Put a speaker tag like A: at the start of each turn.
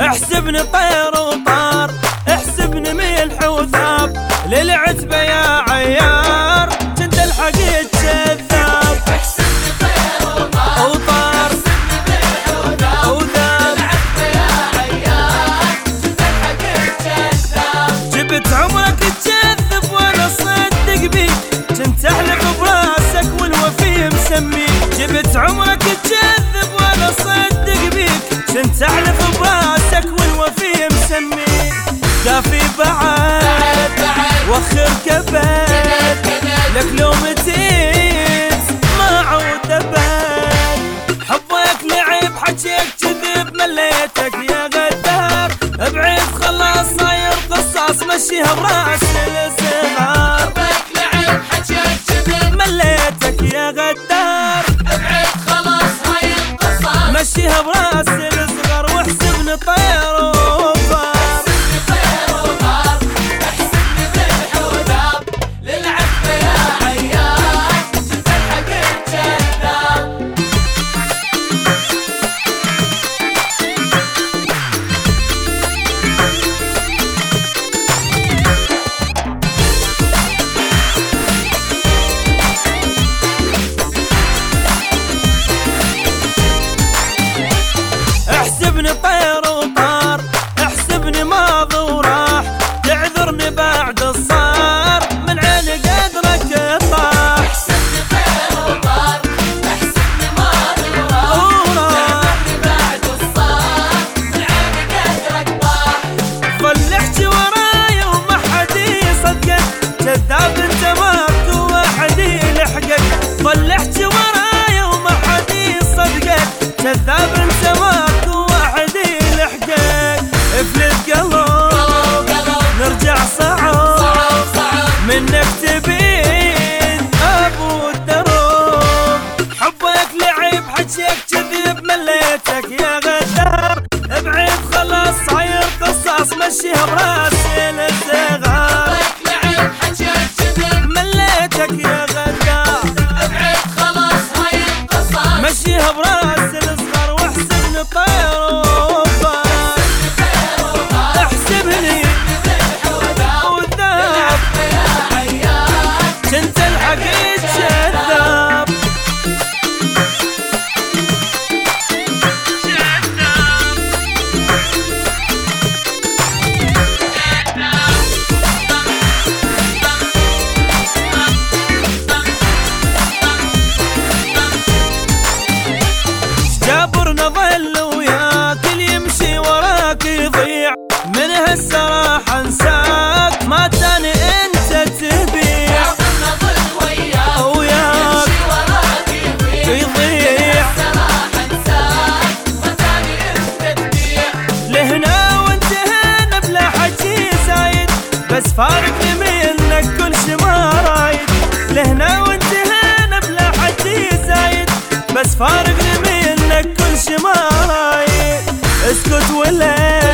A: احسبني طير وطار، احسبني ملح وثاب، للعتبة يا عيار كنت الحقيقة كذاب.
B: احسبني طير وطار، احسبني ملح وثاب، للعتبة يا عيار كنت الحقيقة كذاب.
A: جبت عمرك تكذب وانا صدق بيك، كنت احلف براسك والوفي مسميك. جبت عمرك تكذب وانا صدق بيك، كنت احلف براسك والوفي مسميك. دافي بعد وخر كبد، لك لو متيت ما عود ابد. حبك لعب حكيك كذب مليتك يا غدار، ابعد خلاص صاير قصاص مشيها براس الصغار.
B: حبك لعب حكيك كذب
A: مليتك يا غدار،
B: ابعد خلاص هاي القصاص
A: مشيها براس الصغار. واحسبني طير وطار،
B: احسبني طير وطار، احسبني ملح وذاب، للعتبة يا عيار كنت الحقيقة كذاب.
A: احسبني طير وطار، احسبني ماضي وراح، تعذرني بعد الصار من عين قدرك طاح.
B: احسبني طير وطار، احسبني ماضي وراح، تعذرني بعد الصار من عين قدرك طاح.
A: ظل احكي وراي وما حد يصدقك، كذاب انت ماكو واحد يلحقك. ظل احكي وراي وما حد يصدقك، كذاب انت ماكو واحد يلحقك. افلت قلب نرجع صعب، منك تبين ابو الدروب. حبك لعب حكيك كذب مليتك يا غدار، ابعد خلاص صاير قصاص مشيها براس الصغار.
B: حبك لعب حكيك كذب
A: مليتك يا غدار،
B: ابعد خلاص هاي القصاص
A: مشيها براس الصغار. واحسبني طير وطار، احسبني وذاب، كنت الحقيقة كذاب. جابرنا ظل وياك، اللي يمشي وراك يضيع، من هالسراح انساك ما تاني انت تبيع. وياك يضيع، لهنا وانت هنا بلا حكي زايد، بس فارقني منك كل شي ما رايد. لهنا وانت هنا بلا حكي زايد، بس فارقني منك كل شي ما رايد. اسكت ولا